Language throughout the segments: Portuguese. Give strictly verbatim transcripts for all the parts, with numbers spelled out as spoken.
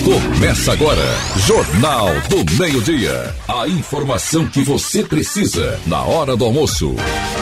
Começa agora, Jornal do Meio-Dia. A informação que você precisa na hora do almoço.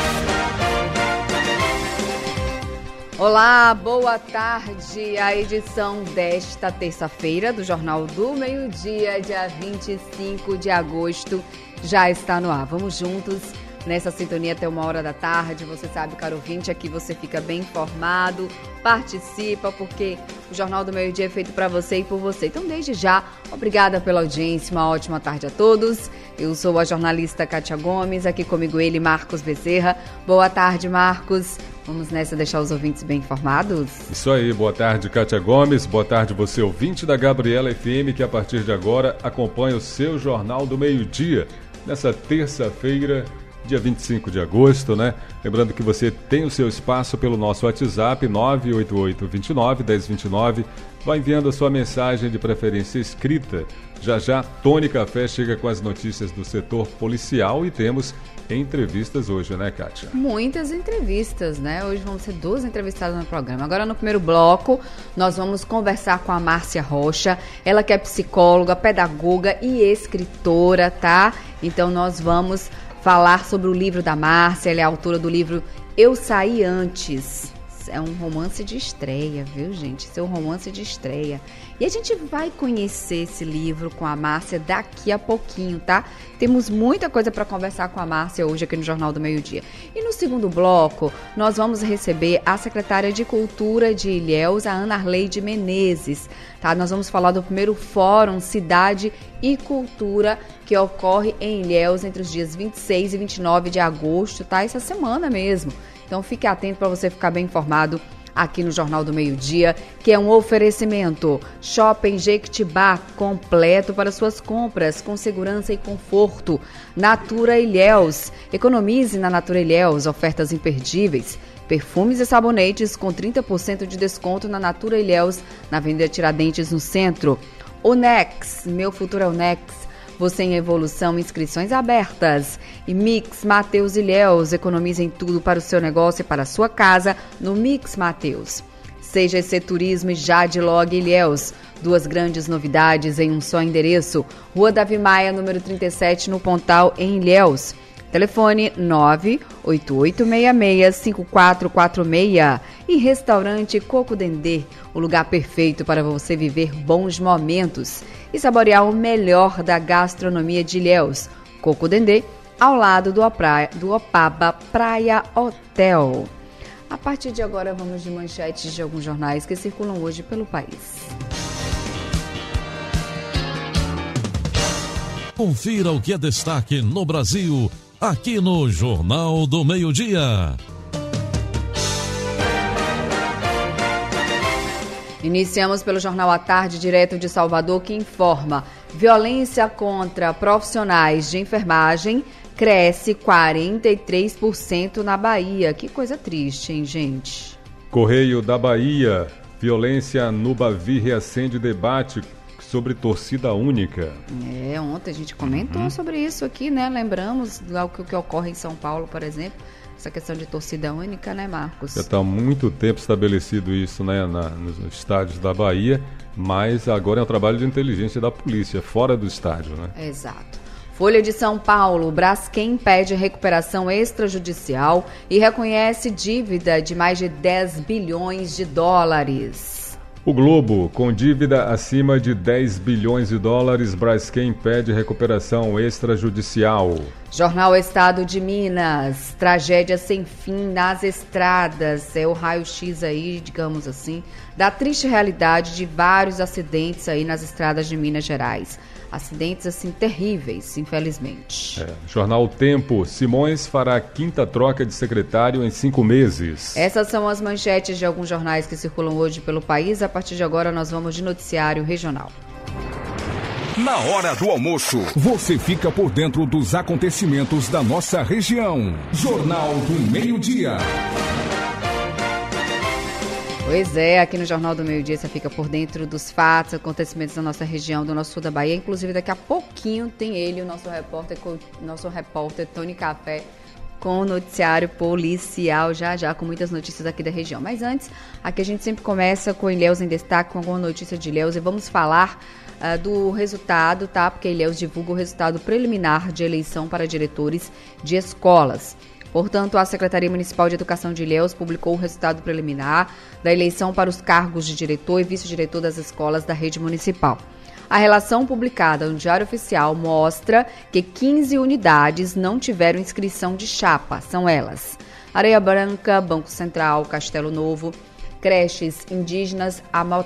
Olá, boa tarde. A edição desta terça-feira do Jornal do Meio-Dia, dia vinte e cinco de agosto, já está no ar. Vamos juntos nessa sintonia até uma hora da tarde. Você sabe, caro ouvinte, aqui você fica bem informado, participa, porque o Jornal do Meio-Dia é feito para você e por você. Então, desde já, obrigada pela audiência, uma ótima tarde a todos. Eu sou a jornalista Kátia Gomes, aqui comigo ele, Marcos Bezerra. Boa tarde, Marcos. Vamos nessa deixar os ouvintes bem informados? Isso aí, boa tarde, Kátia Gomes. Boa tarde, você ouvinte da Gabriela F M, que a partir de agora acompanha o seu Jornal do Meio-Dia, nessa terça-feira, dia vinte e cinco de agosto, né? Lembrando que você tem o seu espaço pelo nosso WhatsApp nove oito oito, dois nove, um zero dois nove. Vai enviando a sua mensagem de preferência escrita. Já já, Tony Café chega com as notícias do setor policial e temos entrevistas hoje, né, Kátia? Muitas entrevistas, né? Hoje vão ser duas entrevistadas no programa. Agora, no primeiro bloco, nós vamos conversar com a Márcia Rocha. Ela que é psicóloga, pedagoga e escritora, tá? Então, nós vamos falar sobre o livro da Márcia. Ela é autora do livro Eu Saí Antes. É um romance de estreia, viu, gente? Esse é um romance de estreia. E a gente vai conhecer esse livro com a Márcia daqui a pouquinho, tá? Temos muita coisa para conversar com a Márcia hoje aqui no Jornal do Meio-Dia. E no segundo bloco, nós vamos receber a secretária de Cultura de Ilhéus, a Ana Arleide Menezes, tá? Nós vamos falar do primeiro Fórum Cidade e Cultura que ocorre em Ilhéus entre os dias vinte e seis e vinte e nove de agosto, tá? Essa semana mesmo. Então fique atento para você ficar bem informado aqui no Jornal do Meio-Dia, que é um oferecimento Shopping Jequitibá, completo para suas compras, com segurança e conforto. Natura Ilhéus, economize na Natura Ilhéus, ofertas imperdíveis. Perfumes e sabonetes com trinta por cento de desconto na Natura Ilhéus, na Avenida Tiradentes, no centro. Unex, meu futuro é Unex. Você em evolução, inscrições abertas. E Mix Mateus Ilhéus, economize em tudo para o seu negócio e para a sua casa no Mix Mateus. Seja esse turismo e Jadlog Ilhéus. Duas grandes novidades em um só endereço. Rua Davi Maia, número trinta e sete, no Pontal, em Ilhéus. Telefone nove oito oito seis seis, cinco quatro quatro seis. E Restaurante Coco Dendê, o lugar perfeito para você viver bons momentos e saborear o melhor da gastronomia de Ilhéus. Coco Dendê, ao lado do, Opra... do Opaba Praia Hotel. A partir de agora, vamos de manchetes de alguns jornais que circulam hoje pelo país. Confira o que é destaque no Brasil, aqui no Jornal do Meio-Dia. Iniciamos pelo Jornal à Tarde, direto de Salvador, que informa: violência contra profissionais de enfermagem cresce quarenta e três por cento na Bahia. Que coisa triste, hein, gente? Correio da Bahia, violência no Bavi reacende debate sobre torcida única. É, ontem a gente comentou uhum. sobre isso aqui, né? Lembramos do que, que ocorre em São Paulo, por exemplo. Essa questão de torcida única, né, Marcos? Já está há muito tempo estabelecido isso, né, na, nos estádios da Bahia, mas agora é um trabalho de inteligência da polícia, fora do estádio, né? Exato. Folha de São Paulo, Braskem pede recuperação extrajudicial e reconhece dívida de mais de dez bilhões de dólares. O Globo, com dívida acima de dez bilhões de dólares, Braskem pede recuperação extrajudicial. Jornal Estado de Minas, tragédia sem fim nas estradas. É o raio-x aí, digamos assim, da triste realidade de vários acidentes aí nas estradas de Minas Gerais. Acidentes, assim, terríveis, infelizmente. É. Jornal Tempo, Simões fará a quinta troca de secretário em cinco meses. Essas são as manchetes de alguns jornais que circulam hoje pelo país. A partir de agora, nós vamos de noticiário regional. Na hora do almoço, você fica por dentro dos acontecimentos da nossa região. Jornal do Meio-Dia. Pois é, aqui no Jornal do Meio-Dia você fica por dentro dos fatos, acontecimentos da nossa região, do nosso sul da Bahia. Inclusive, daqui a pouquinho tem ele, o nosso repórter, nosso repórter Tony Café, com o noticiário policial, já já com muitas notícias aqui da região. Mas antes, aqui a gente sempre começa com Ilhéus em Destaque, com alguma notícia de Ilhéus, e vamos falar uh, do resultado, tá? Porque Ilhéus divulga o resultado preliminar de eleição para diretores de escolas. Portanto, a Secretaria Municipal de Educação de Ilhéus publicou o resultado preliminar da eleição para os cargos de diretor e vice-diretor das escolas da rede municipal. A relação publicada no Diário Oficial mostra que quinze unidades não tiveram inscrição de chapa. São elas: Areia Branca, Banco Central, Castelo Novo, creches indígenas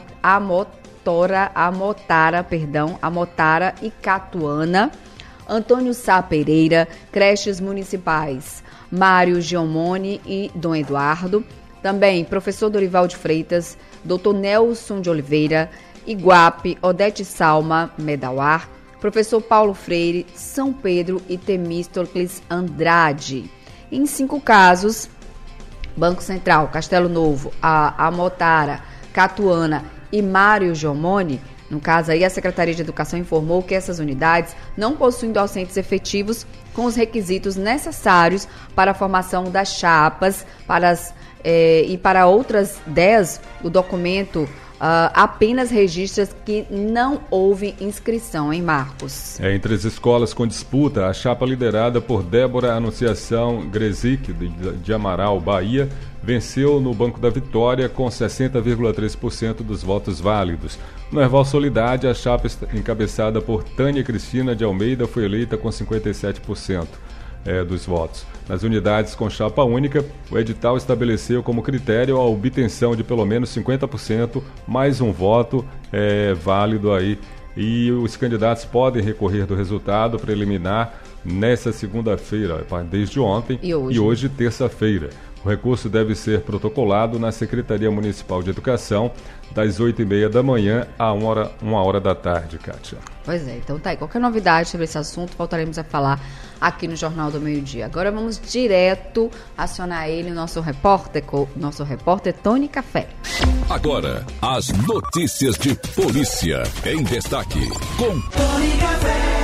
Amotora, Amotara, perdão, Amotara e Catuana, Antônio Sá Pereira, creches municipais Mário Giomone e Dom Eduardo, também professor Dorival de Freitas, doutor Nelson de Oliveira, Iguape, Odete Salma, Medauar, professor Paulo Freire, São Pedro e Temístocles Andrade. Em cinco casos, Banco Central, Castelo Novo, a Amotara, Catuana e Mário Giomone, no caso aí, a Secretaria de Educação informou que essas unidades não possuem docentes efetivos com os requisitos necessários para a formação das chapas para as, eh, e para outras dez, o documento Uh, apenas registra que não houve inscrição, hein, Marcos? É, entre as escolas com disputa, a chapa liderada por Débora Anunciação Grezic, de, de Amaral, Bahia, venceu no Banco da Vitória com sessenta vírgula três por cento dos votos válidos. No Erval Solidade, a chapa encabeçada por Tânia Cristina de Almeida foi eleita com cinquenta e sete por cento. É, dos votos. Nas unidades com chapa única, o edital estabeleceu como critério a obtenção de pelo menos cinquenta por cento mais um voto é, válido aí, e os candidatos podem recorrer do resultado preliminar nessa segunda-feira, desde ontem e hoje, e hoje terça-feira. O recurso deve ser protocolado na Secretaria Municipal de Educação das oito e meia da manhã a uma hora, uma hora da tarde, Kátia. Pois é, então tá aí. Qualquer novidade sobre esse assunto, voltaremos a falar aqui no Jornal do Meio-Dia. Agora vamos direto acionar ele, o nosso repórter, nosso repórter Tony Café. Agora, as notícias de polícia em destaque com Tony Café.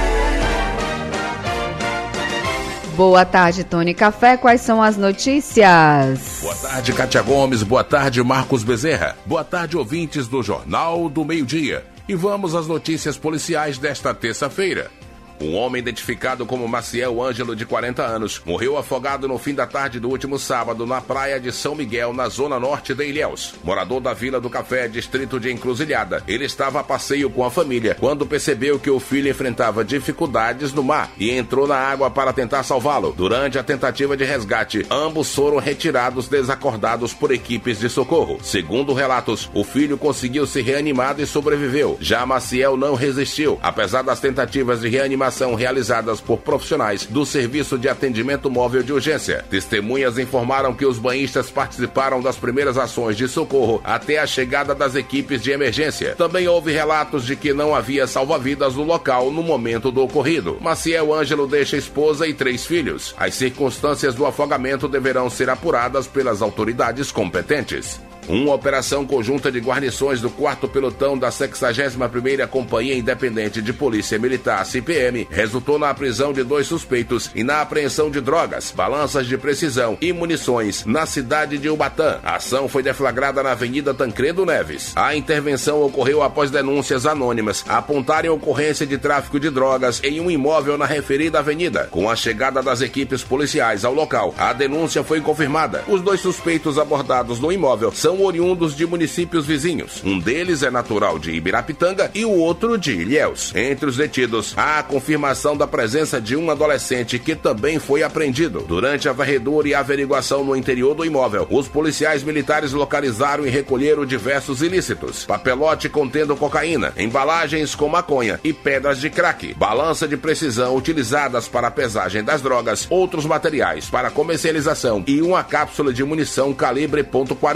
Boa tarde, Tony Café. Quais são as notícias? Boa tarde, Kátia Gomes. Boa tarde, Marcos Bezerra. Boa tarde, ouvintes do Jornal do Meio-Dia. E vamos às notícias policiais desta terça-feira. Um homem identificado como Maciel Ângelo, de quarenta anos, morreu afogado no fim da tarde do último sábado na praia de São Miguel, na zona norte de Ilhéus. Morador da Vila do Café, distrito de Encruzilhada, ele estava a passeio com a família quando percebeu que o filho enfrentava dificuldades no mar e entrou na água para tentar salvá-lo. Durante a tentativa de resgate, ambos foram retirados desacordados por equipes de socorro. Segundo relatos, o filho conseguiu ser reanimado e sobreviveu. Já Maciel não resistiu, apesar das tentativas de reanimação são realizadas por profissionais do Serviço de Atendimento Móvel de Urgência. Testemunhas informaram que os banhistas participaram das primeiras ações de socorro até a chegada das equipes de emergência. Também houve relatos de que não havia salva-vidas no local no momento do ocorrido. Maciel Ângelo deixa esposa e três filhos. As circunstâncias do afogamento deverão ser apuradas pelas autoridades competentes. Uma operação conjunta de guarnições do quarto pelotão da sexagésima primeira Companhia Independente de Polícia Militar, C P M, resultou na prisão de dois suspeitos e na apreensão de drogas, balanças de precisão e munições na cidade de Ubatã. A ação foi deflagrada na Avenida Tancredo Neves. A intervenção ocorreu após denúncias anônimas apontarem ocorrência de tráfico de drogas em um imóvel na referida avenida. Com a chegada das equipes policiais ao local, a denúncia foi confirmada. Os dois suspeitos abordados no imóvel são oriundos de municípios vizinhos. Um deles é natural de Ibirapitanga e o outro de Ilhéus. Entre os detidos, há a confirmação da presença de um adolescente que também foi apreendido. Durante a varredura e averiguação no interior do imóvel, os policiais militares localizaram e recolheram diversos ilícitos: papelote contendo cocaína, embalagens com maconha e pedras de crack, balança de precisão utilizadas para a pesagem das drogas, outros materiais para comercialização e uma cápsula de munição calibre ponto quarenta.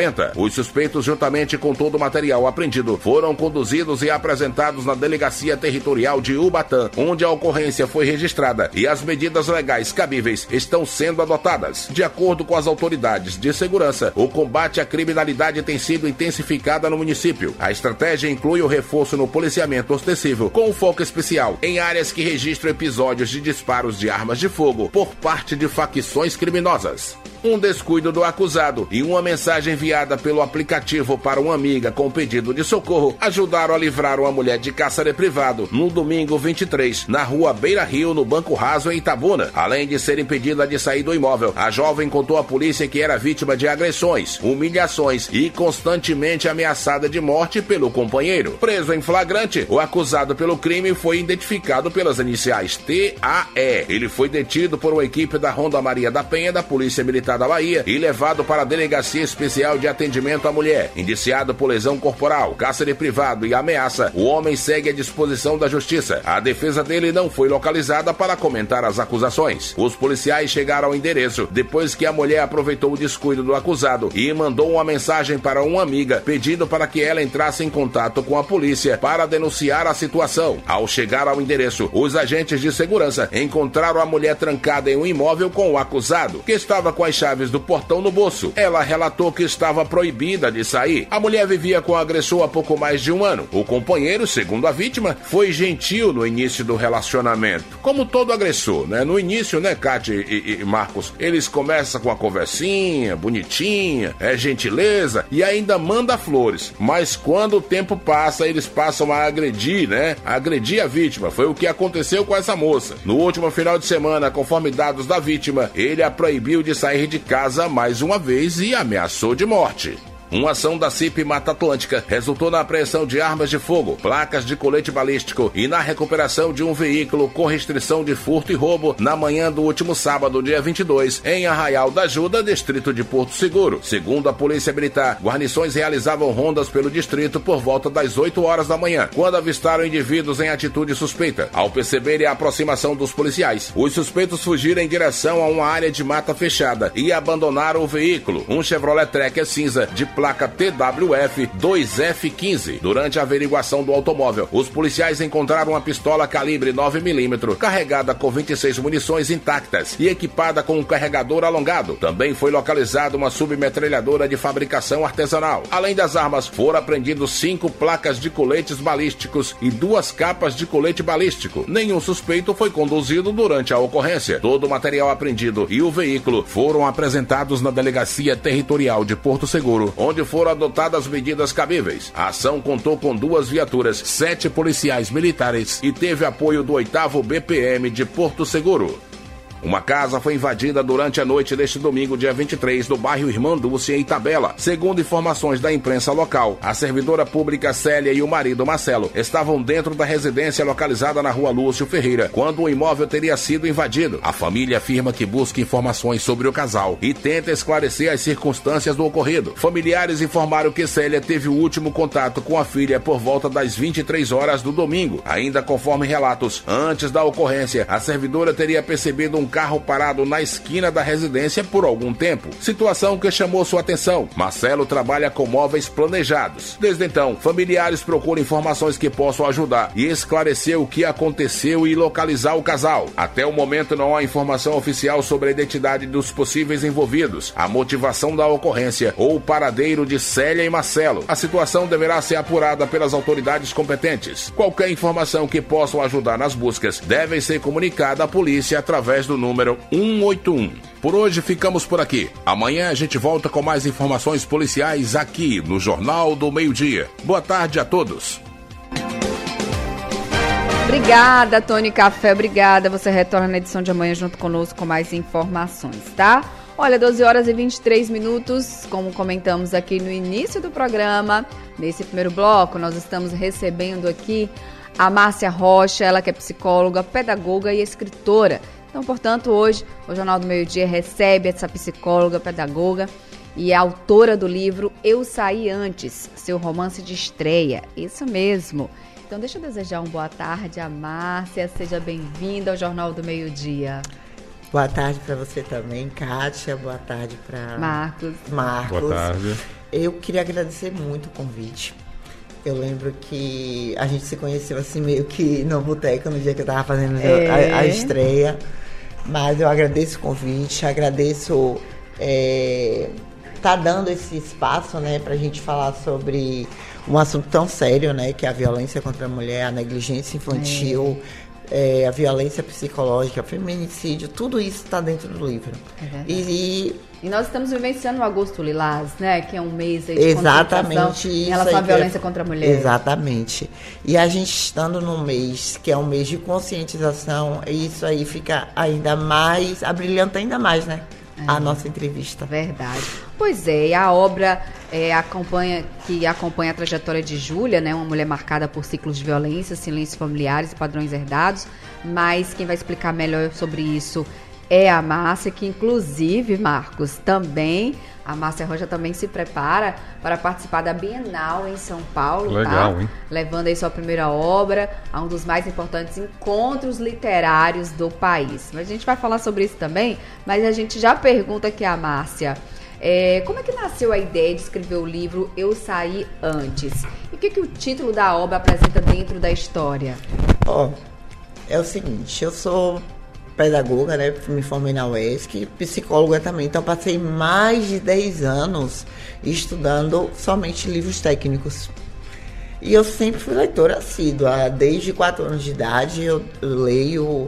Os suspeitos, juntamente com todo o material apreendido, foram conduzidos e apresentados na Delegacia Territorial de Ubatã, onde a ocorrência foi registrada e as medidas legais cabíveis estão sendo adotadas. De acordo com as autoridades de segurança, o combate à criminalidade tem sido intensificado no município. A estratégia inclui o reforço no policiamento ostensivo, com foco especial em áreas que registram episódios de disparos de armas de fogo por parte de facções criminosas. Um descuido do acusado e uma mensagem enviada pelo aplicativo para uma amiga com pedido de socorro ajudaram a livrar uma mulher de cárcere privado no domingo vinte e três, na rua Beira Rio, no Banco Raso, em Itabuna. Além de ser impedida de sair do imóvel, a jovem contou à polícia que era vítima de agressões, humilhações e constantemente ameaçada de morte pelo companheiro. Preso em flagrante, o acusado pelo crime foi identificado pelas iniciais T A E. Ele foi detido por uma equipe da Ronda Maria da Penha da Polícia Militar da Bahia e levado para a Delegacia Especial de Atendimento à Mulher. Indiciado por lesão corporal, cárcere privado e ameaça, o homem segue à disposição da Justiça. A defesa dele não foi localizada para comentar as acusações. Os policiais chegaram ao endereço depois que a mulher aproveitou o descuido do acusado e mandou uma mensagem para uma amiga pedindo para que ela entrasse em contato com a polícia para denunciar a situação. Ao chegar ao endereço, os agentes de segurança encontraram a mulher trancada em um imóvel com o acusado, que estava com as chaves do portão no bolso. Ela relatou que estava proibida de sair. A mulher vivia com o agressor há pouco mais de um ano. O companheiro, segundo a vítima, foi gentil no início do relacionamento. Como todo agressor, né? No início, né, Cátia e, e Marcos, eles começam com a conversinha, bonitinha, é gentileza e ainda manda flores. Mas quando o tempo passa, eles passam a agredir, né? A agredir a vítima. Foi o que aconteceu com essa moça. No último final de semana, conforme dados da vítima, ele a proibiu de sair de casa mais uma vez e ameaçou de morte. Uma ação da C I P Mata Atlântica resultou na apreensão de armas de fogo, placas de colete balístico e na recuperação de um veículo com restrição de furto e roubo na manhã do último sábado, dia vinte e dois, em Arraial da Ajuda, distrito de Porto Seguro. Segundo a Polícia Militar, guarnições realizavam rondas pelo distrito por volta das oito horas da manhã, quando avistaram indivíduos em atitude suspeita. Ao perceberem a aproximação dos policiais, os suspeitos fugiram em direção a uma área de mata fechada e abandonaram o veículo, um Chevrolet Tracker cinza de placa T W F dois F quinze. Durante a averiguação do automóvel, os policiais encontraram uma pistola calibre nove milímetros, carregada com vinte e seis munições intactas e equipada com um carregador alongado. Também foi localizada uma submetralhadora de fabricação artesanal. Além das armas, foram apreendidos cinco placas de coletes balísticos e duas capas de colete balístico. Nenhum suspeito foi conduzido durante a ocorrência. Todo o material apreendido e o veículo foram apresentados na Delegacia Territorial de Porto Seguro, onde foram adotadas medidas cabíveis. A ação contou com duas viaturas, sete policiais militares e teve apoio do oitavo B P M de Porto Seguro. Uma casa foi invadida durante a noite deste domingo, dia vinte e três, no bairro Irmã Dulce, em Itabela. Segundo informações da imprensa local, a servidora pública Célia e o marido Marcelo estavam dentro da residência localizada na rua Lúcio Ferreira, quando o imóvel teria sido invadido. A família afirma que busca informações sobre o casal e tenta esclarecer as circunstâncias do ocorrido. Familiares informaram que Célia teve o último contato com a filha por volta das vinte e três horas do domingo. Ainda conforme relatos, antes da ocorrência, a servidora teria percebido um carro parado na esquina da residência por algum tempo, situação que chamou sua atenção. Marcelo trabalha com móveis planejados. Desde então, familiares procuram informações que possam ajudar e esclarecer o que aconteceu e localizar o casal. Até o momento não há informação oficial sobre a identidade dos possíveis envolvidos, a motivação da ocorrência ou o paradeiro de Célia e Marcelo. A situação deverá ser apurada pelas autoridades competentes. Qualquer informação que possa ajudar nas buscas deve ser comunicada à polícia através do número um oito um. Por hoje ficamos por aqui. Amanhã a gente volta com mais informações policiais aqui no Jornal do Meio-Dia. Boa tarde a todos. Obrigada, Tony Café, obrigada. Você retorna na edição de amanhã junto conosco com mais informações, tá? Olha, doze horas e vinte e três minutos, como comentamos aqui no início do programa, nesse primeiro bloco, nós estamos recebendo aqui a Márcia Rocha, ela que é psicóloga, pedagoga e escritora. Então, portanto, hoje o Jornal do Meio-Dia recebe essa psicóloga, pedagoga e é autora do livro Eu Saí Antes, seu romance de estreia. Isso mesmo. Então, deixa eu desejar uma boa tarde a Márcia. Seja bem-vinda ao Jornal do Meio-Dia. Boa tarde para você também, Kátia. Boa tarde para Marcos. Marcos. Boa tarde. Eu queria agradecer muito o convite. Eu lembro que a gente se conheceu assim meio que no boteco no dia que eu tava fazendo é. a, a estreia. Mas eu agradeço o convite, agradeço é, tá dando esse espaço, né, pra gente falar sobre um assunto tão sério, né, que é a violência contra a mulher, a negligência infantil, é. É, a violência psicológica, feminicídio, tudo isso está dentro do livro. É e, e, e nós estamos vivenciando o Agosto Lilás, né? Que é um mês aí de exatamente em relação à violência é, contra a mulher. Exatamente. E a gente estando num mês que é um mês de conscientização, isso aí fica ainda mais, abrilhanta ainda mais, né? É. A nossa entrevista. Verdade. Pois é, e a obra é, acompanha, que acompanha a trajetória de Júlia, né, uma mulher marcada por ciclos de violência, silêncios familiares e padrões herdados, mas quem vai explicar melhor sobre isso é a Márcia, que inclusive, Marcos, também, a Márcia Rocha também se prepara para participar da Bienal em São Paulo. Legal, tá? Hein? Levando aí sua primeira obra a um dos mais importantes encontros literários do país. Mas a gente vai falar sobre isso também, mas a gente já pergunta aqui a Márcia, é, como é que nasceu a ideia de escrever o livro Eu Saí Antes? E o que, que o título da obra apresenta dentro da história? Ó, oh, é o seguinte, eu sou pedagoga, né? Me formei na U E S C, psicóloga também. Então, passei mais de dez anos estudando somente livros técnicos. E eu sempre fui leitora assídua. Desde quatro anos de idade eu leio.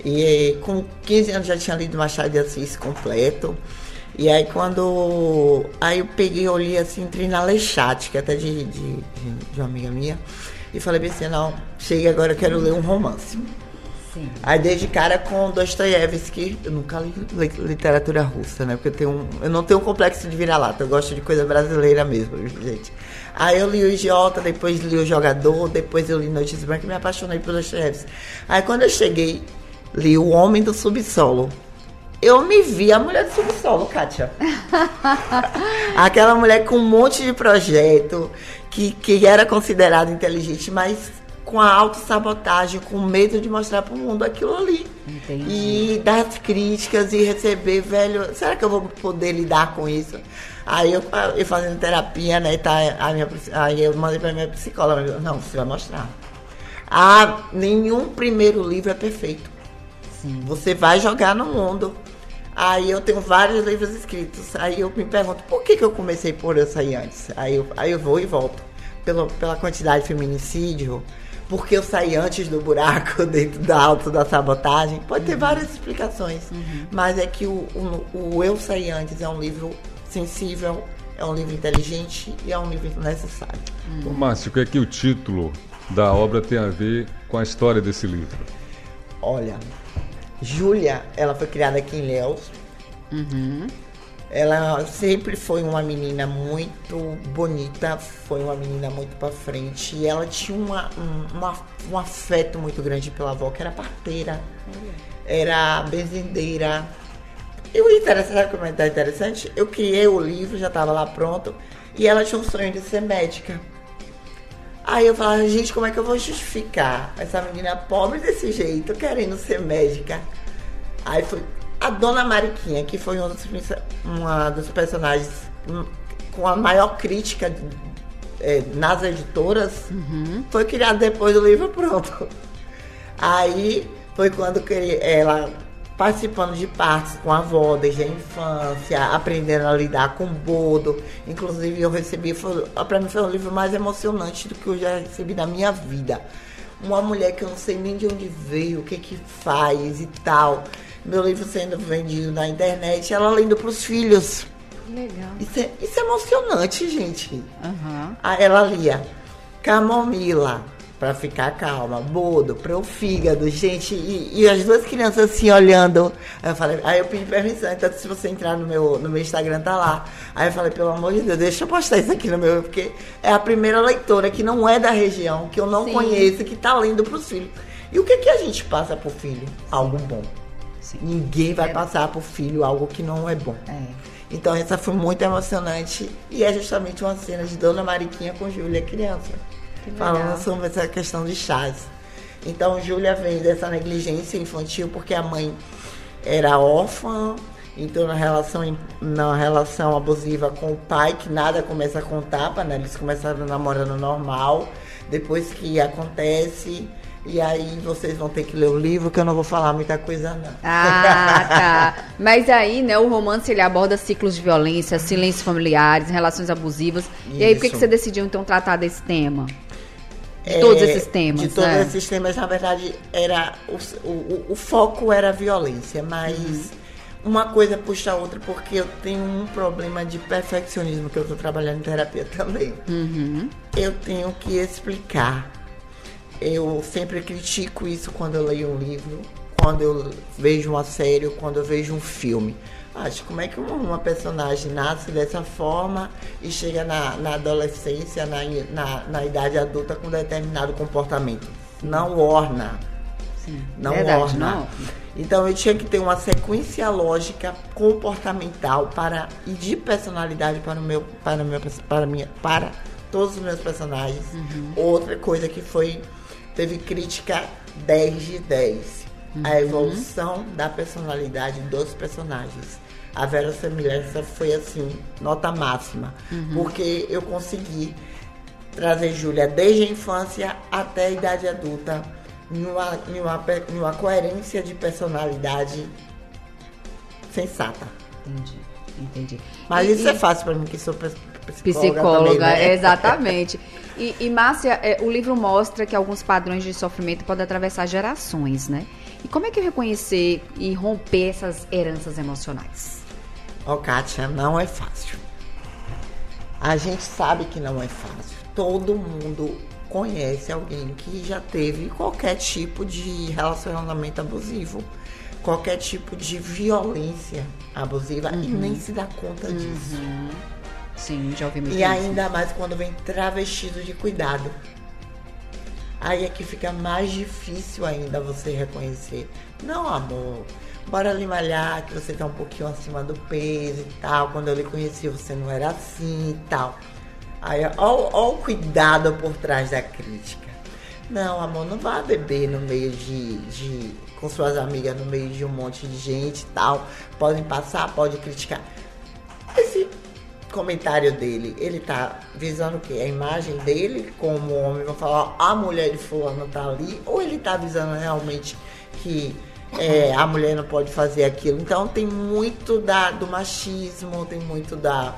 E com quinze anos já tinha lido Machado de Assis completo. E aí, quando... Aí eu peguei, eu li assim, entrei na Lexate, que é até de, de, de uma amiga minha. E falei assim, não, cheguei agora, eu quero ler um romance. Sim. Aí dei de cara com Dostoiévski. Eu nunca li literatura russa, né? Porque eu, tenho um, eu não tenho um complexo de vira-lata. Eu gosto de coisa brasileira mesmo, gente. Aí eu li o Idiota, depois li o Jogador, depois eu li Noites Brancas e me apaixonei por Dostoiévski. Aí quando eu cheguei, li O Homem do Subsolo. Eu me vi a mulher do subsolo, Kátia. Aquela mulher com um monte de projeto, que, que era considerada inteligente, mas com a autossabotagem, com medo de mostrar pro mundo aquilo ali. Entendi. E dar críticas e receber, velho, será que eu vou poder lidar com isso? Aí eu, eu fazendo terapia, né, tá, a minha, aí eu mandei pra minha psicóloga, não, você vai mostrar. Ah, nenhum primeiro livro é perfeito. Sim. Você vai jogar no mundo. Aí eu tenho vários livros escritos. Aí eu me pergunto, por que, que eu comecei por Eu Saí Antes? Aí eu, aí eu vou e volto. Pelo, pela quantidade de feminicídio, porque eu saí antes do buraco, dentro da auto da sabotagem. Pode ter várias explicações. Uhum. Mas é que o, o, o Eu Saí Antes é um livro sensível, é um livro inteligente e é um livro necessário. Uhum. Ô, Márcio, o que é que o título da obra tem a ver com a história desse livro? Olha... Júlia, ela foi criada aqui em Ilhéus. Uhum. Ela sempre foi uma menina muito bonita, foi uma menina muito pra frente. E ela tinha uma, um, uma, um afeto muito grande pela avó, que era parteira, uhum. Era benzendeira. E o interessante, sabe como é interessante? Eu criei o livro, já estava lá pronto, e ela tinha um sonho de ser médica. Aí eu falava, gente, como é que eu vou justificar essa menina pobre desse jeito, querendo ser médica? Aí foi a Dona Mariquinha, que foi uma dos, uma dos personagens com a maior crítica é, nas editoras, uhum. Foi criada depois do livro pronto. Aí foi quando ela, participando de partes com a avó desde a infância, aprendendo a lidar com o bodo. Inclusive eu recebi, foi, pra mim foi o livro mais emocionante do que eu já recebi na minha vida. Uma mulher que eu não sei nem de onde veio, o que que faz e tal. Meu livro sendo vendido na internet, ela lendo pros filhos. Legal. Isso é, isso é emocionante, gente. Uhum. Aí ela lia Camomila, pra ficar calma, bodo, pro fígado, gente, e, e as duas crianças assim olhando. Aí eu falei, aí eu pedi permissão, então se você entrar no meu, no meu Instagram, tá lá. Aí eu falei, pelo amor de Deus, deixa eu postar isso aqui no meu, porque é a primeira leitora que não é da região, que eu não Sim. conheço, que tá lendo pros filhos. E o que que a gente passa pro filho? Algo bom. Sim. Ninguém vai é. passar pro filho algo que não é bom. É. Então essa foi muito emocionante e é justamente uma cena de Dona Mariquinha com Júlia criança. Falando sobre essa questão de chás. Então, Júlia vem dessa negligência infantil porque a mãe era órfã Então, na relação, na relação abusiva com o pai, que nada começa com tapa, né? Eles começaram namorando normal. Depois que acontece, e aí vocês vão ter que ler o livro, que eu não vou falar muita coisa, não. Ah, tá. Mas aí, né, o romance, ele aborda ciclos de violência, silêncios familiares, relações abusivas. Isso. E aí, por que, que você decidiu, então, tratar desse tema? De todos é, esses temas, De todos né? esses temas, na verdade, era o, o, o foco era a violência, mas... Uhum. Uma coisa puxa a outra, porque eu tenho um problema de perfeccionismo, que eu estou trabalhando em terapia também. Uhum. Eu tenho que explicar. Eu sempre critico isso quando eu leio um livro, quando eu vejo uma série, quando eu vejo um filme. Acho, como é que uma personagem nasce dessa forma e chega na, na adolescência, na, na, na idade adulta com determinado comportamento? Não orna. Sim, não verdade, orna. Não. Então eu tinha que ter uma sequência lógica comportamental para e de personalidade para o meu para o meu para minha para todos os meus personagens. Uhum. Outra coisa que foi teve crítica dez de dez. Uhum. A evolução da personalidade dos personagens. A verossimilhança foi assim, nota máxima, uhum. porque eu consegui trazer Júlia desde a infância até a idade adulta. Em uma, em, uma, em uma coerência de personalidade sensata. Entendi, entendi. Mas e, isso e... é fácil para mim, que sou psicóloga, psicóloga também, né? Exatamente. E, e Márcia, é, o livro mostra que alguns padrões de sofrimento podem atravessar gerações, né? E como é que reconhecer e romper essas heranças emocionais? Ó, oh, Kátia, não é fácil. A gente sabe que não é fácil. Todo mundo conhece alguém que já teve qualquer tipo de relacionamento abusivo, qualquer tipo de violência abusiva, uhum. e nem se dá conta uhum. disso. Sim, já ouvi muito E isso. ainda mais quando vem travestido de cuidado. Aí é que fica mais difícil ainda você reconhecer. Não, amor, bora ali malhar, que você tá um pouquinho acima do peso e tal. Quando eu lhe conheci, você não era assim e tal. Aí, ó, o cuidado por trás da crítica. Não, amor, não vá beber no meio de, de... com suas amigas, no meio de um monte de gente e tal. Podem passar, pode criticar. Esse comentário dele, ele tá visando o quê? A imagem dele como homem, vão falar, a mulher de fulano tá ali, ou ele tá visando realmente que é, a mulher não pode fazer aquilo. Então tem muito da, do machismo, tem muito da...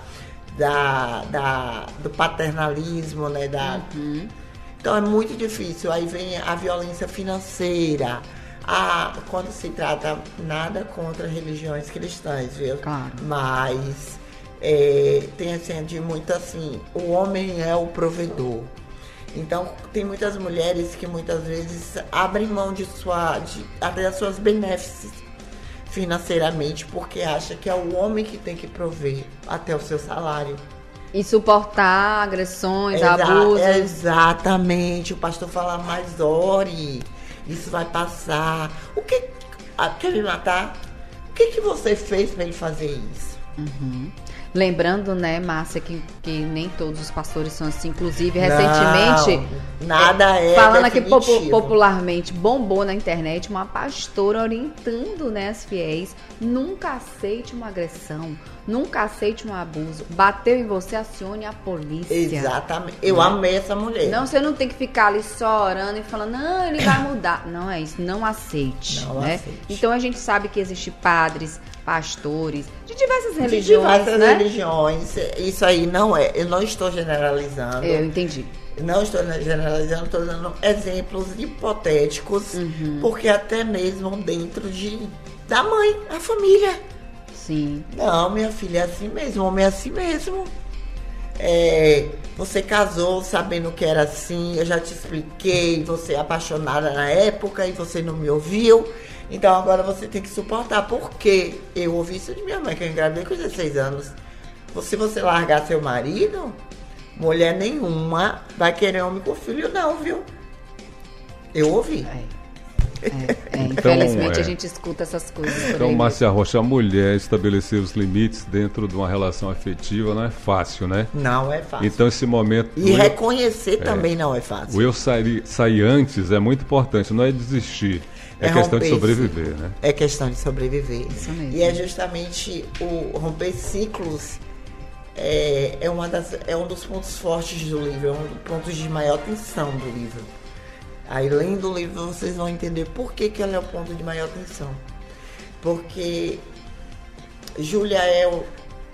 Da, da, do paternalismo, né? Da, uhum. Então é muito difícil. Aí vem a violência financeira. A, quando se trata, nada contra religiões cristãs, viu? Claro. Mas é, tem assim, de muito assim, o homem é o provedor. Então tem muitas mulheres que muitas vezes abrem mão de sua, de, até das suas benéficas financeiramente, porque acha que é o homem que tem que prover até o seu salário. E suportar agressões, Exa- abusos. Exatamente. O pastor fala, mas ore, isso vai passar. O que... Ah, quer me matar? O que, que você fez para ele fazer isso? Uhum. Lembrando, né, Márcia, que, que nem todos os pastores são assim. Inclusive, recentemente... Não, nada é Falando definitivo. aqui popu- popularmente, bombou na internet uma pastora orientando, né, as fiéis. Nunca aceite uma agressão. Nunca aceite um abuso. Bateu em você, acione a polícia. Exatamente. Eu né? amei essa mulher. Não, você não tem que ficar ali só orando e falando, não, ele vai mudar. Não é isso. Não aceite. Não né? aceite. Então, a gente sabe que existem padres, pastores, de diversas De religiões, diversas né? religiões. Isso aí não é... Eu não estou generalizando. Eu entendi. Não estou generalizando, estou dando exemplos hipotéticos, uhum. porque até mesmo dentro de, da mãe, a família. Sim. Não, minha filha é assim mesmo, o homem é assim mesmo. É, você casou sabendo que era assim, eu já te expliquei, você é apaixonada na época e você não me ouviu. Então agora você tem que suportar, porque eu ouvi isso de minha mãe, que eu engravidei com dezesseis anos. Se você largar seu marido... Mulher nenhuma vai querer homem com filho, não, viu? Eu ouvi. É. É, é, infelizmente então, é. a gente escuta essas coisas. Então, Márcia Rocha, a mulher estabelecer os limites dentro de uma relação afetiva não é fácil, né? Não é fácil. Então esse momento... E reconhecer eu, também é, não é fácil. O eu sair, sair antes é muito importante, não é desistir. É, é questão de sobreviver, né? É questão de sobreviver. Isso mesmo. E é justamente o romper ciclos é, é, uma das, é um dos pontos fortes do livro, é um dos pontos de maior tensão do livro. Aí, lendo o livro, vocês vão entender por que, que ela é o ponto de maior tensão. Porque Júlia é o,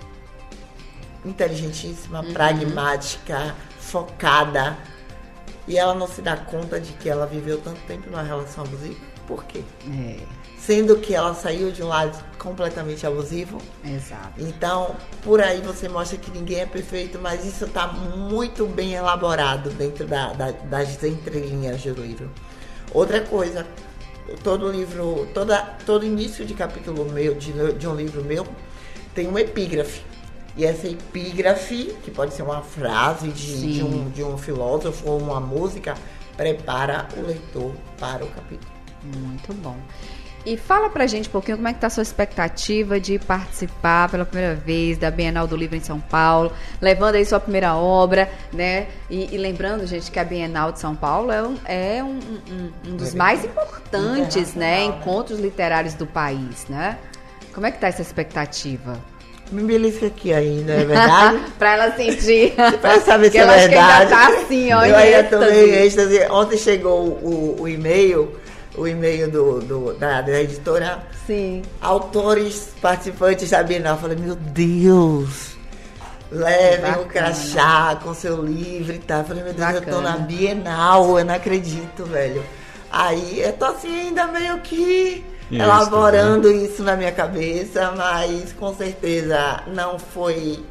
inteligentíssima, uhum. pragmática, focada, e ela não se dá conta de que ela viveu tanto tempo numa relação abusiva. Por quê? É. Sendo que ela saiu de um lado completamente abusivo. Exato. Então, por aí você mostra que ninguém é perfeito, mas isso está muito bem elaborado dentro da, da, das entrelinhas do livro. Outra coisa, todo livro, toda, todo início de capítulo meu, de, de um livro meu, tem uma epígrafe. E essa epígrafe, que pode ser uma frase de, de, um, de um filósofo ou uma música, prepara o leitor para o capítulo. Muito bom. E fala pra gente um pouquinho como é que tá a sua expectativa de participar pela primeira vez da Bienal do Livro em São Paulo, levando aí sua primeira obra, né? E, e lembrando, gente, que a Bienal de São Paulo é um, é um, um, um dos mais importantes, né, encontros literários do país, né? Como é que tá essa expectativa? Me belisca aqui ainda, é verdade? Pra ela sentir. Pra saber se é verdade. Eu acho que ainda tá assim, ó. Eu ainda tô meio em êxtase. Ontem chegou o, o e-mail, o e-mail do, do, da, da editora. Sim. Autores participantes da Bienal. Eu falei, meu Deus, levem o crachá com seu livro e tal. Eu falei, meu Deus, bacana. Eu tô na Bienal, eu não acredito, velho. Aí eu tô assim ainda meio que... Isso, elaborando né? isso na minha cabeça, mas com certeza não foi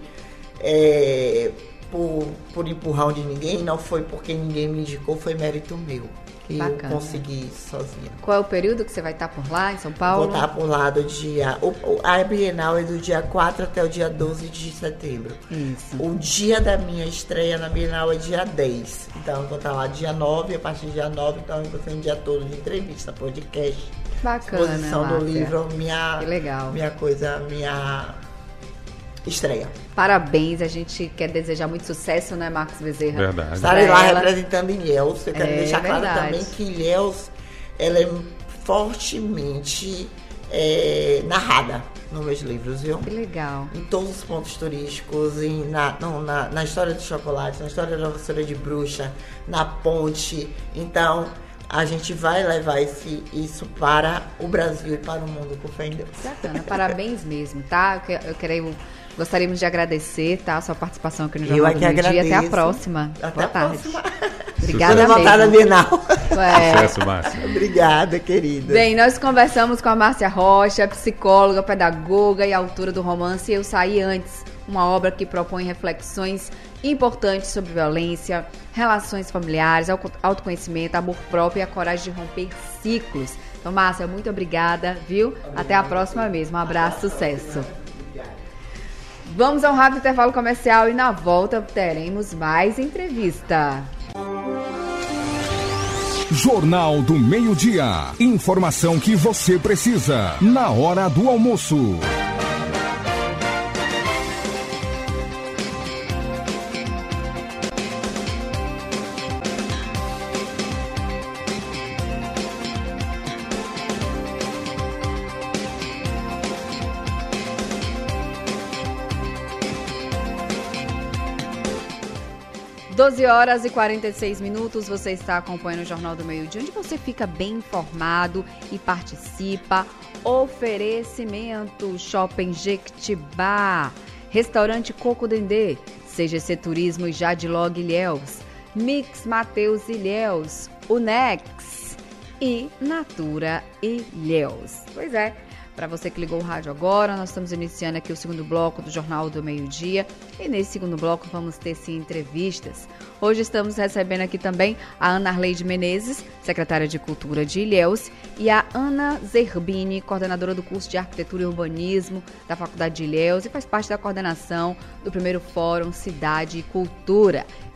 é, por, por empurrão de ninguém, não foi porque ninguém me indicou, foi mérito meu. Que bacana. Eu consegui isso sozinha. Qual é o período que você vai estar por lá, em São Paulo? Vou estar por lá do dia... O, a Bienal é do dia quatro até o dia doze de setembro. Isso. O dia da minha estreia na Bienal é dia dez. Então eu vou estar lá dia nove, a partir do dia nove, então eu vou ter um dia todo de entrevista, podcast. Bacana, exposição Márcia. do livro, minha, que legal. minha coisa, minha estreia. Parabéns, a gente quer desejar muito sucesso, né, Marcos Bezerra? Verdade. Estarei lá ela... representando Ilhéus. Eu quero é, deixar verdade. claro também que Ilhéus, ela é fortemente é, narrada nos meus livros, viu? Que legal. Em todos os pontos turísticos, em, na, não, na, na história do chocolate, na história da vassoura de bruxa, na ponte. Então... a gente vai levar esse, isso para o Brasil e para o mundo, com fé em Deus. Bacana, parabéns mesmo, tá? Eu, quero, gostaríamos de agradecer, tá? A sua participação aqui no Jornal do Meio Dia. Até a próxima. Até Boa a tarde. próxima. Obrigada mesmo. Voltada Bienal. É. Sucesso, Márcia. Obrigada, querida. Bem, nós conversamos com a Márcia Rocha, psicóloga, pedagoga e autora do romance Eu Saí Antes, uma obra que propõe reflexões importantes sobre violência, relações familiares, autoconhecimento, amor próprio e a coragem de romper ciclos. Então, Márcia, muito obrigada, viu? Obrigado. Até a próxima mesmo. Um abraço, sucesso. Vamos a um rápido intervalo comercial e na volta teremos mais entrevista. Jornal do Meio-Dia. Informação que você precisa na hora do almoço. doze horas e quarenta e seis minutos, você está acompanhando o Jornal do Meio-Dia, onde você fica bem informado e participa. Oferecimento Shopping Jequitibá, Restaurante Coco Dendê, C G C Turismo e Jadlog Ilhéus, Mix Mateus Ilhéus, Unex e Natura Ilhéus. Pois é. Para você que ligou o rádio agora, nós estamos iniciando aqui o segundo bloco do Jornal do Meio-Dia e nesse segundo bloco vamos ter sim entrevistas. Hoje estamos recebendo aqui também a Ana Arleide Menezes, secretária de Cultura de Ilhéus, e a Ana Zerbini, coordenadora do curso de Arquitetura e Urbanismo da Faculdade de Ilhéus e faz parte da coordenação do primeiro Fórum Cidade e Cultura.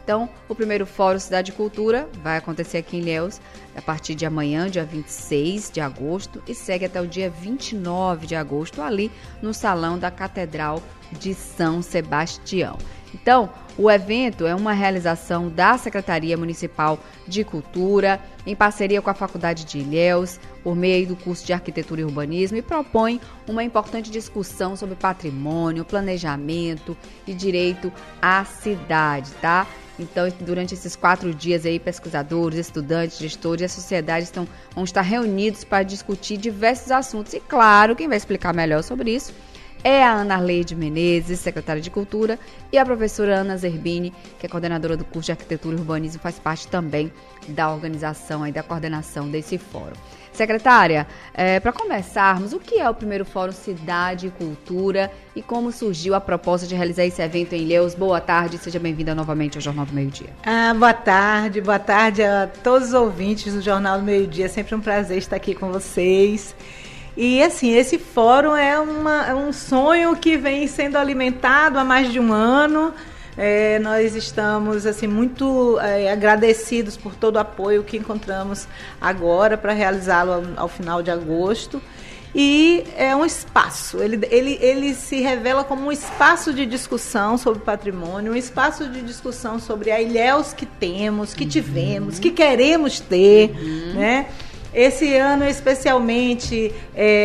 Então, o primeiro Fórum Cidade e Cultura vai acontecer aqui em Ilhéus a partir de amanhã, dia vinte e seis de agosto, e segue até o dia vinte e nove de agosto, ali no Salão da Catedral de São Sebastião. Então, o evento é uma realização da Secretaria Municipal de Cultura, em parceria com a Faculdade de Ilhéus, por meio do curso de Arquitetura e Urbanismo, e propõe uma importante discussão sobre patrimônio, planejamento e direito à cidade, tá? Então, durante esses quatro dias aí, pesquisadores, estudantes, gestores e a sociedade estão, vão estar reunidos para discutir diversos assuntos. E, claro, quem vai explicar melhor sobre isso é a Ana Leide Menezes, secretária de Cultura, e a professora Ana Zerbini, que é coordenadora do curso de Arquitetura e Urbanismo, faz parte também da organização e da coordenação desse fórum. Secretária, é, para começarmos, o que é o primeiro Fórum Cidade e Cultura e como surgiu a proposta de realizar esse evento em Ilhéus? Boa tarde, seja bem-vinda novamente ao Jornal do Meio-Dia. Ah, boa tarde, boa tarde a todos os ouvintes do Jornal do Meio-Dia, sempre um prazer estar aqui com vocês. E assim, esse fórum é, uma, é um sonho que vem sendo alimentado há mais de um ano. É, nós estamos assim, muito é, agradecidos por todo o apoio que encontramos agora para realizá-lo ao, ao final de agosto. E é um espaço, ele, ele, ele se revela como um espaço de discussão sobre patrimônio, um espaço de discussão sobre a Ilhéus que temos, que tivemos, uhum. que queremos ter, uhum. né? Esse ano, especialmente,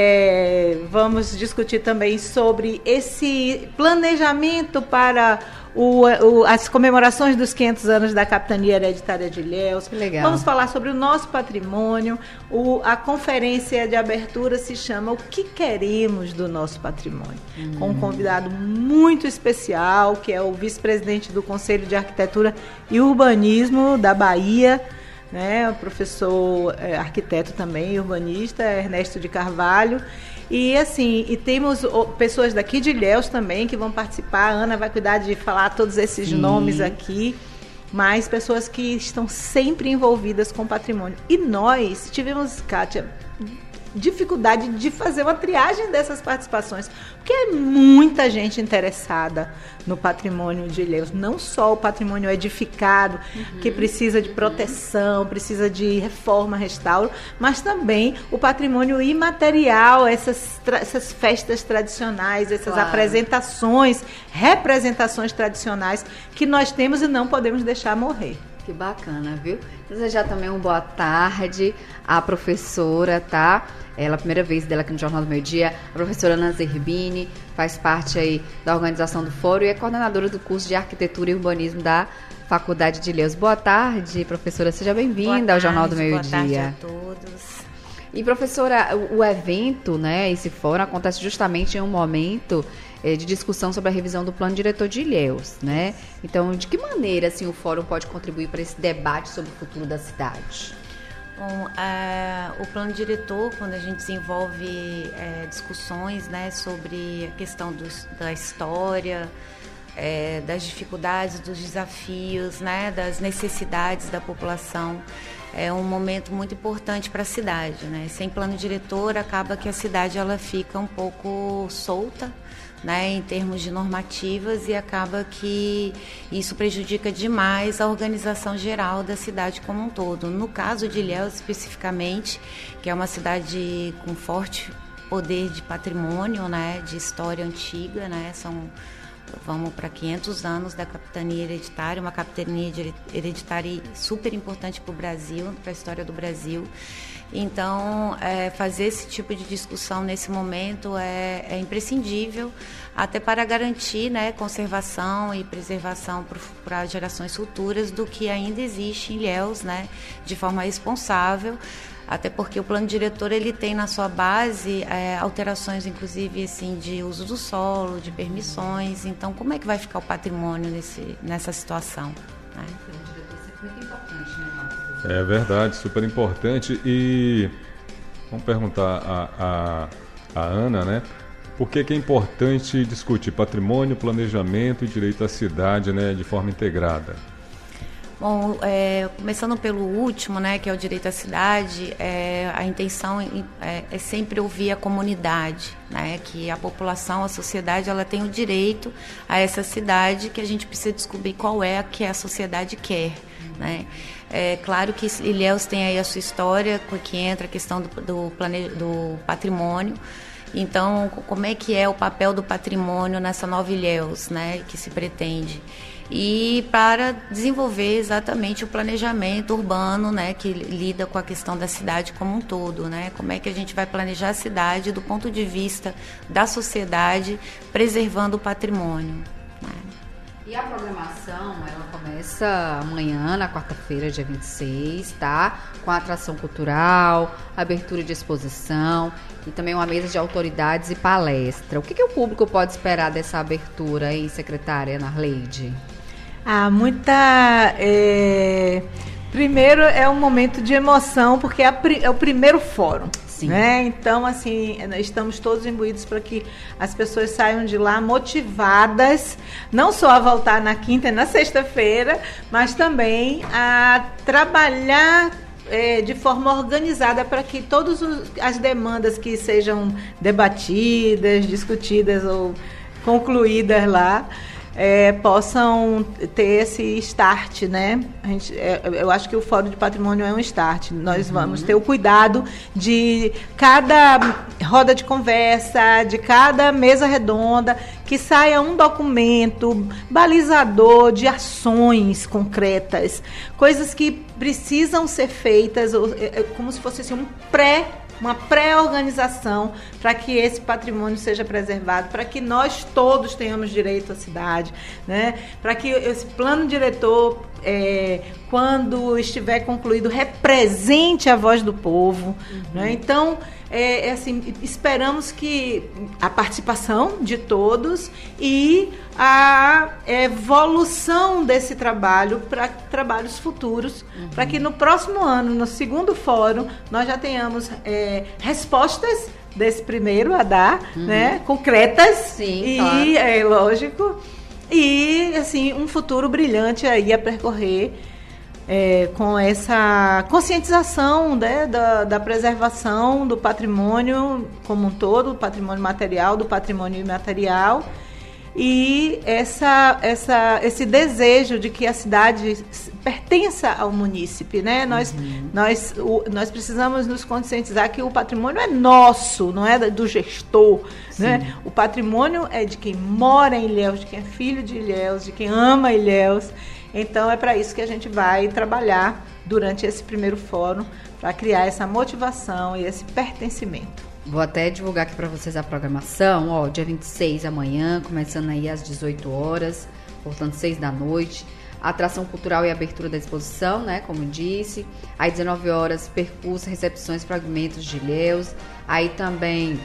é, vamos discutir também sobre esse planejamento para o, o, as comemorações dos quinhentos anos da Capitania Hereditária de Ilhéus. Legal. Vamos falar sobre o nosso patrimônio. O, a conferência de abertura se chama O que Queremos do Nosso Patrimônio, hum. com um convidado muito especial, que é o vice-presidente do Conselho de Arquitetura e Urbanismo da Bahia, né, o professor é, arquiteto também, urbanista, Ernesto de Carvalho. E assim, e temos o, pessoas daqui de Ilhéus também que vão participar. A Ana vai cuidar de falar todos esses Sim. nomes aqui, mas pessoas que estão sempre envolvidas com patrimônio. E nós tivemos, Kátia, dificuldade de fazer uma triagem dessas participações, porque é muita gente interessada no patrimônio de Ilhéus, não só o patrimônio edificado, uhum. que precisa de proteção, precisa de reforma, restauro, mas também o patrimônio imaterial, essas, essas festas tradicionais, essas claro. apresentações, representações tradicionais que nós temos e não podemos deixar morrer. Que bacana, viu? Desejar também uma boa tarde à professora, tá? Ela, a primeira vez dela aqui no Jornal do Meio Dia, a professora Ana Zerbini, faz parte aí da organização do fórum e é coordenadora do curso de Arquitetura e Urbanismo da Faculdade de Ilhéus. Boa tarde, professora, seja bem-vinda ao Jornal do Meio Dia. Boa tarde a todos. E, professora, o, o evento, né, esse fórum, acontece justamente em um momento é, de discussão sobre a revisão do Plano Diretor de Ilhéus, né? Então, de que maneira, assim, o fórum pode contribuir para esse debate sobre o futuro da cidade? Bom, é, o plano diretor, quando a gente desenvolve é, discussões, né, sobre a questão dos, da história, é, das dificuldades, dos desafios, né, das necessidades da população, é um momento muito importante para a cidade, né? Sem plano diretor, acaba que a cidade ela fica um pouco solta, né, em termos de normativas, e acaba que isso prejudica demais a organização geral da cidade como um todo. No caso de Ilhéus, especificamente, que é uma cidade com forte poder de patrimônio, né, de história antiga, né, são, vamos para quinhentos anos da capitania hereditária, uma capitania hereditária super importante para o Brasil, para a história do Brasil. Então, é, fazer esse tipo de discussão nesse momento é, é imprescindível, até para garantir, né, conservação e preservação para gerações futuras do que ainda existe em Ilhéus, né, de forma responsável, até porque o plano diretor ele tem na sua base é, alterações, inclusive, assim, de uso do solo, de permissões. Então, como é que vai ficar o patrimônio nesse, nessa situação, né? O plano diretor é muito importante, né, Marcos? É verdade, super importante. E vamos perguntar a, a, a Ana, né? Por que, que é importante discutir patrimônio, planejamento e direito à cidade, né, de forma integrada? Bom, é, começando pelo último, né, que é o direito à cidade, é, a intenção é, é sempre ouvir a comunidade, né, que a população, a sociedade, ela tem o direito a essa cidade, que a gente precisa descobrir qual é a que a sociedade quer, né. É claro que Ilhéus tem aí a sua história, que entra a questão do, do, plane... do patrimônio. Então, como é que é o papel do patrimônio nessa nova Ilhéus, né, que se pretende? E para desenvolver exatamente o planejamento urbano, né, que lida com a questão da cidade como um todo, né? Como é que a gente vai planejar a cidade do ponto de vista da sociedade, preservando o patrimônio, né? E a programação, ela começa amanhã, na quarta-feira, dia vinte e seis, tá? Com a atração cultural, abertura de exposição e também uma mesa de autoridades e palestra. O que, que o público pode esperar dessa abertura, hein, secretária Narleide? Ah, muita... É... Primeiro é um momento de emoção, porque é, a, é o primeiro fórum. Sim. Né? Então, assim, estamos todos imbuídos para que as pessoas saiam de lá motivadas, não só a voltar na quinta e na sexta-feira, mas também a trabalhar é, de forma organizada para que todas as demandas que sejam debatidas, discutidas ou concluídas lá, É, possam ter esse start, né? A gente, é, eu acho que o Fórum de Patrimônio é um start. Nós uhum. vamos ter o cuidado de cada roda de conversa, de cada mesa redonda, que saia um documento balizador de ações concretas, coisas que precisam ser feitas, como se fosse assim, um pré uma pré-organização para que esse patrimônio seja preservado, para que nós todos tenhamos direito à cidade, né? Para que esse plano diretor, é, quando estiver concluído, represente a voz do povo. Uhum. Né? Então, é, é assim, esperamos que a participação de todos e a evolução desse trabalho para trabalhos futuros, uhum. para que no próximo ano, no segundo fórum, nós já tenhamos é, respostas desse primeiro a dar, uhum. né, concretas. Sim, e claro. É lógico, e assim um futuro brilhante aí a percorrer. É, com essa conscientização, né, da, da preservação do patrimônio como um todo, do patrimônio material, do patrimônio imaterial, e essa, essa, esse desejo de que a cidade pertença ao munícipe, né? Nós, uhum. nós, o, nós precisamos nos conscientizar que o patrimônio é nosso, não é do gestor, né? O patrimônio é de quem mora em Ilhéus, de quem é filho de Ilhéus, de quem ama Ilhéus. Então, é para isso que a gente vai trabalhar durante esse primeiro fórum, para criar essa motivação e esse pertencimento. Vou até divulgar aqui para vocês a programação, ó, dia vinte e seis amanhã, começando aí às dezoito horas, portanto, seis da noite. Atração cultural e abertura da exposição, né, como disse. Às dezenove horas, percurso, recepções, fragmentos de Ilhéus. Aí também...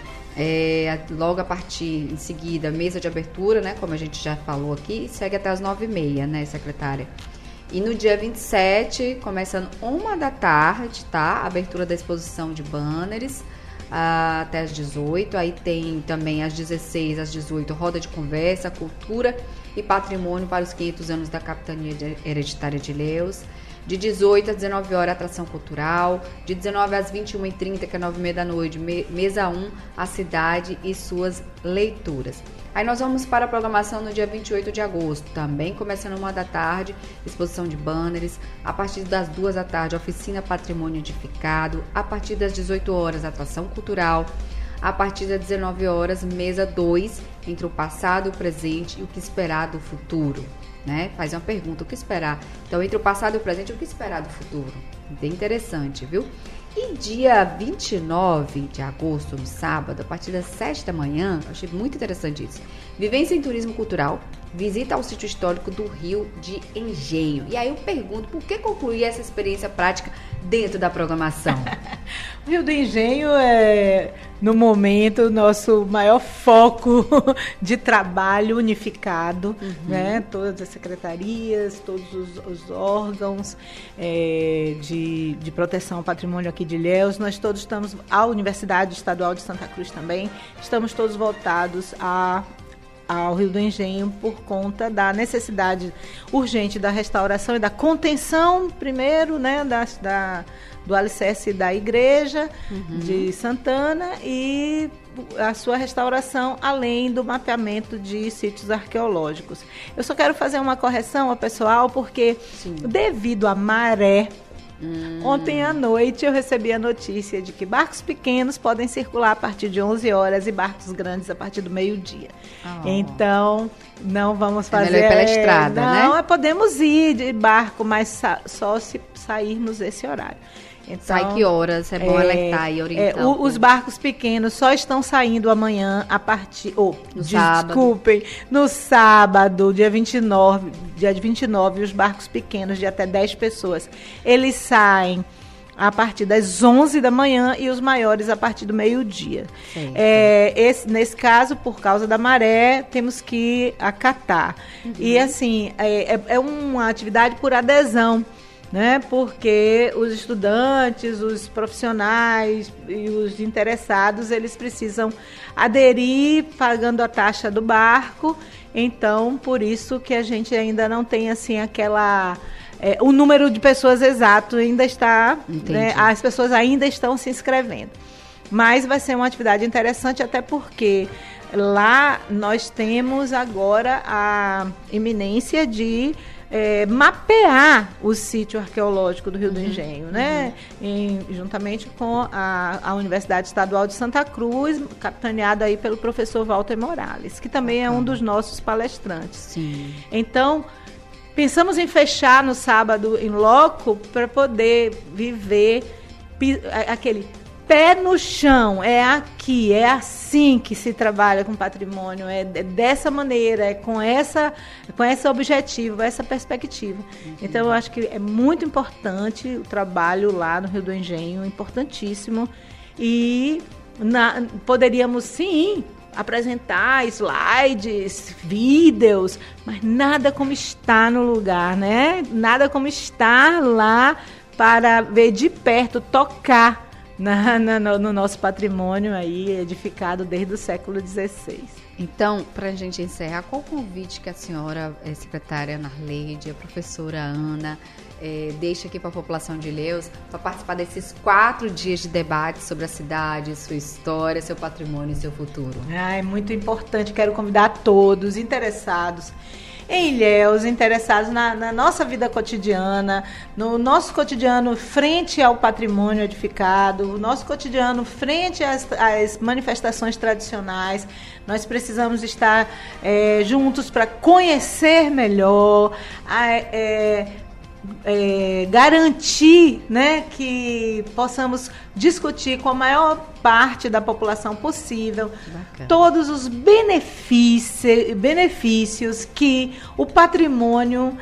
É, logo a partir, em seguida, mesa de abertura, né, como a gente já falou aqui, segue até as nove e meia, né, secretária? E no dia vinte e sete, começando uma da tarde, tá? Abertura da exposição de banners, ah, até as dezoito. Aí tem também às dezesseis, às dezoito, roda de conversa, cultura e patrimônio para os quinhentos anos da Capitania Hereditária de Ilhéus. De dezoito às dezenove horas, atração cultural. De dezenove às vinte e uma e trinta, que é nove e meia da noite, mesa um, a cidade e suas leituras. Aí nós vamos para a programação no dia vinte e oito de agosto, também começando uma da tarde, exposição de banners. A partir das duas da tarde, oficina Patrimônio Edificado. A partir das dezoito horas, atração cultural. A partir das dezenove horas, mesa dois, entre o passado, o presente e o que esperar do futuro. Né? Faz uma pergunta, o que esperar? Então, entre o passado e o presente, o que esperar do futuro? Bem interessante, viu? E dia vinte e nove de agosto, no sábado, a partir das sete da manhã, eu achei muito interessante isso. Vivência em turismo cultural, visita ao sítio histórico do Rio de Engenho. E aí eu pergunto, por que concluir essa experiência prática dentro da programação? O Rio do Engenho é, no momento, o nosso maior foco de trabalho unificado, uhum. né? Todas as secretarias, todos os, os órgãos é, de, de proteção ao patrimônio aqui de Ilhéus. Nós todos estamos, a Universidade Estadual de Santa Cruz também, estamos todos voltados a ao Rio do Engenho por conta da necessidade urgente da restauração e da contenção, primeiro, né, da, da, do alicerce da igreja uhum. de Santana e a sua restauração, além do mapeamento de sítios arqueológicos. Eu só quero fazer uma correção ao pessoal, porque Sim. devido à maré, Hum. ontem à noite eu recebi a notícia de que barcos pequenos podem circular a partir de onze horas e barcos grandes a partir do meio-dia. Oh. Então, não vamos fazer... É melhor ir pela estrada, não, né? podemos ir de barco, mas só se sairmos esse horário. Então, sai que horas? É bom é, alertar e orientar. É, o, os barcos pequenos só estão saindo amanhã a partir... Oh, no desculpem, sábado. no sábado, dia vinte e nove, dia vinte e nove, os barcos pequenos de até dez pessoas, eles saem a partir das onze da manhã e os maiores a partir do meio-dia. É, esse, nesse caso, por causa da maré, temos que acatar. Uhum. E assim, é, é uma atividade por adesão, né? Porque os estudantes, os profissionais e os interessados, eles precisam aderir pagando a taxa do barco. Então, por isso que a gente ainda não tem assim aquela... É, o número de pessoas exato ainda está... Né, as pessoas ainda estão se inscrevendo. Mas vai ser uma atividade interessante, até porque lá nós temos agora a iminência de... É, mapear o sítio arqueológico do Rio uhum, do Engenho, né? Uhum. Em, juntamente com a, a Universidade Estadual de Santa Cruz, capitaneada aí pelo professor Walter Morales, que também uhum. é um dos nossos palestrantes. Sim. Então, pensamos em fechar no sábado em loco para poder viver aquele pé no chão. É aqui, é assim que se trabalha com patrimônio, é dessa maneira, é com, essa, com esse objetivo, essa perspectiva. Uhum. Então, eu acho que é muito importante o trabalho lá no Rio do Engenho, importantíssimo. E na, poderíamos, sim, apresentar slides, vídeos, mas nada como estar no lugar, né? Nada como estar lá para ver de perto, tocar Na, na, no nosso patrimônio aí edificado desde o século dezesseis. Então, para a gente encerrar, qual o convite que a senhora, é, secretária Narleide, a professora Ana, é, deixa aqui para a população de Ilhéus para participar desses quatro dias de debate sobre a cidade, sua história, seu patrimônio e seu futuro? Ah, é muito importante, quero convidar todos interessados em Ilhéus, interessados na, na nossa vida cotidiana, no nosso cotidiano frente ao patrimônio edificado, o nosso cotidiano frente às, às manifestações tradicionais. Nós precisamos estar é, juntos para conhecer melhor, a, é, é, garantir, né, que possamos discutir com a maior parte da população possível Bacana. todos os benefícios, benefícios que o patrimônio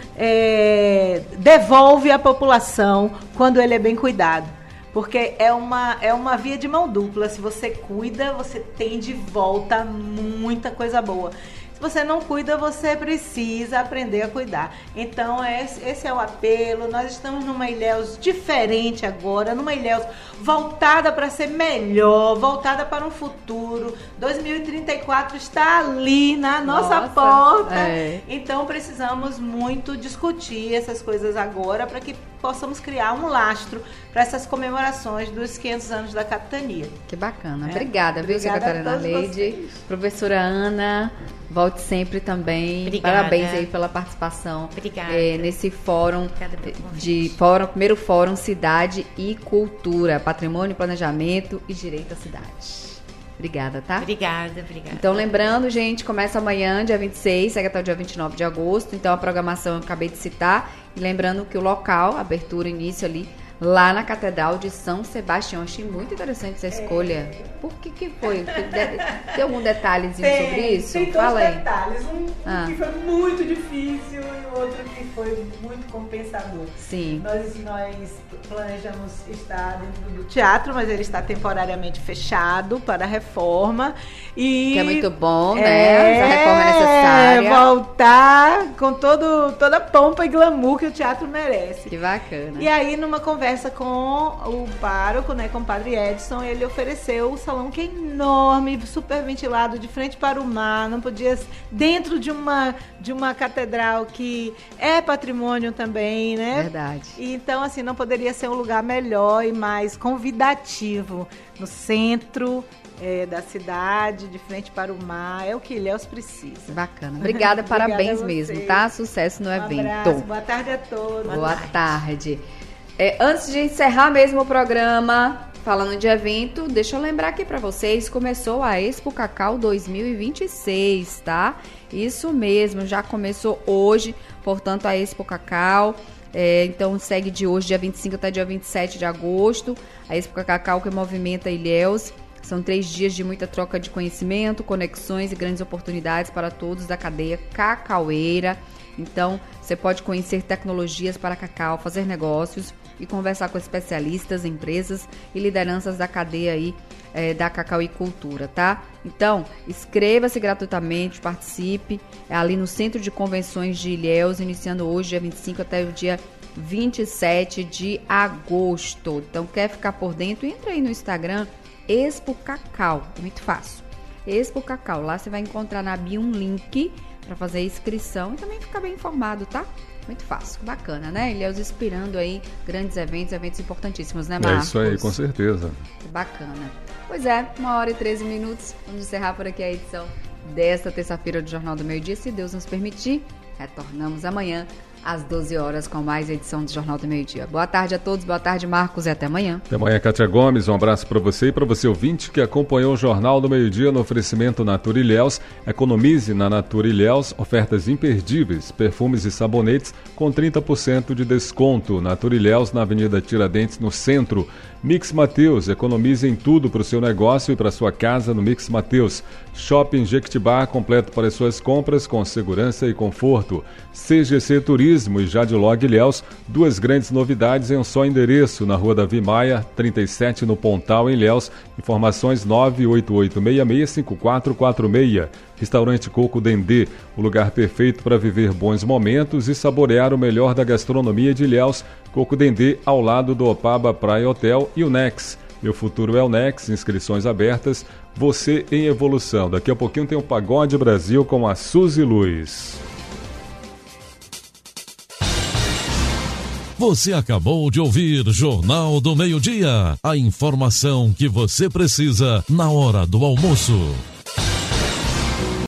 é, devolve à população quando ele é bem cuidado. Porque é uma, é uma via de mão dupla. Se você cuida, você tem de volta muita coisa boa. Se você não cuida, você precisa aprender a cuidar. Então, esse, esse é o apelo. Nós estamos numa Ilhéus diferente agora, numa Ilhéus voltada para ser melhor, voltada para um futuro. dois mil e trinta e quatro está ali na nossa, nossa porta. É. Então, precisamos muito discutir essas coisas agora para que possamos criar um lastro para essas comemorações dos quinhentos anos da capitania. Que bacana. É. Obrigada, viu, secretária Narleide? Professora Ana, volte sempre também. Obrigada. Parabéns aí pela participação. Obrigada. É, nesse fórum de fórum, primeiro fórum Cidade e Cultura, Patrimônio, Planejamento e Direito à Cidade. Obrigada, tá? Obrigada, obrigada. Então, lembrando, gente, começa amanhã, dia vinte e seis, segue até o dia vinte e nove de agosto. Então, a programação eu acabei de citar. E lembrando que o local, abertura, início ali, lá na Catedral de São Sebastião. Achei muito interessante essa escolha. Por que que foi? Tem algum detalhezinho tem, sobre isso? Tem Fala dois aí. detalhes. Um, ah. um que foi muito difícil e o outro que foi muito compensador. Sim. Nós, nós planejamos estar dentro do teatro, mas ele está temporariamente fechado para a reforma. E que é muito bom, é, né? Essa reforma é necessária. Voltar com todo, toda a pompa e glamour que o teatro merece. Que bacana. E aí, numa conversa conversa com o pároco, né, com o padre Edson, ele ofereceu o salão que é enorme, super ventilado, de frente para o mar, não podia, dentro de uma, de uma catedral que é patrimônio também, né? Verdade. Então, assim, não poderia ser um lugar melhor e mais convidativo, no centro é, da cidade, de frente para o mar, é o que Ilhéus precisa. Bacana. Obrigada, parabéns mesmo, tá? Sucesso no um evento. Abraço, boa tarde a todos. Boa, boa tarde. É, antes de encerrar mesmo o programa, falando de evento, deixa eu lembrar aqui para vocês, começou a Expo Cacau dois mil e vinte e seis, tá? Isso mesmo, já começou hoje, portanto, a Expo Cacau. É, então segue de hoje, dia vinte e cinco até dia vinte e sete de agosto, a Expo Cacau que movimenta Ilhéus. São três dias de muita troca de conhecimento, conexões e grandes oportunidades para todos da cadeia cacaueira. Então, você pode conhecer tecnologias para cacau, fazer negócios e conversar com especialistas, empresas e lideranças da cadeia aí, é, da cacauicultura, tá? Então, inscreva-se gratuitamente, participe, é ali no Centro de Convenções de Ilhéus, iniciando hoje, dia vinte e cinco até o dia vinte e sete de agosto. Então, quer ficar por dentro? Entra aí no Instagram, Expo Cacau, é muito fácil. Expo Cacau, lá você vai encontrar na bio um link para fazer a inscrição e também ficar bem informado, tá? Muito fácil, bacana, né? Ilhéus inspirando aí grandes eventos, eventos importantíssimos, né, Marcos? É isso aí, com certeza. Bacana. Pois é, uma hora e treze minutos. Vamos encerrar por aqui a edição desta terça-feira do Jornal do Meio Dia. Se Deus nos permitir, retornamos amanhã às doze horas com mais edição do Jornal do Meio Dia. Boa tarde a todos, boa tarde, Marcos, e até amanhã. Até amanhã, Kátia Gomes. Um abraço para você e para você ouvinte que acompanhou o Jornal do Meio Dia no oferecimento Natura Ilhéus. Economize na Natura Ilhéus, ofertas imperdíveis, perfumes e sabonetes com trinta por cento de desconto. Natura Ilhéus na Avenida Tiradentes, no centro. Mix Mateus, economize em tudo para o seu negócio e para sua casa no Mix Mateus. Shopping Jequitibá, completo para as suas compras com segurança e conforto. C G C Turismo e Jadilog Ilhéus, duas grandes novidades em um só endereço, na Rua Davi Maia, trinta e sete, no Pontal, em Ilhéus. Informações nove oito oito seis seis cinco quatro quatro seis. Restaurante Coco Dendê, o lugar perfeito para viver bons momentos e saborear o melhor da gastronomia de Ilhéus. Coco Dendê, ao lado do Opaba Praia Hotel e o Nex. Meu futuro é o Nex, inscrições abertas. Você em evolução. Daqui a pouquinho tem o Pagode Brasil com a Suzy Luz. Você acabou de ouvir Jornal do Meio Dia. A informação que você precisa na hora do almoço.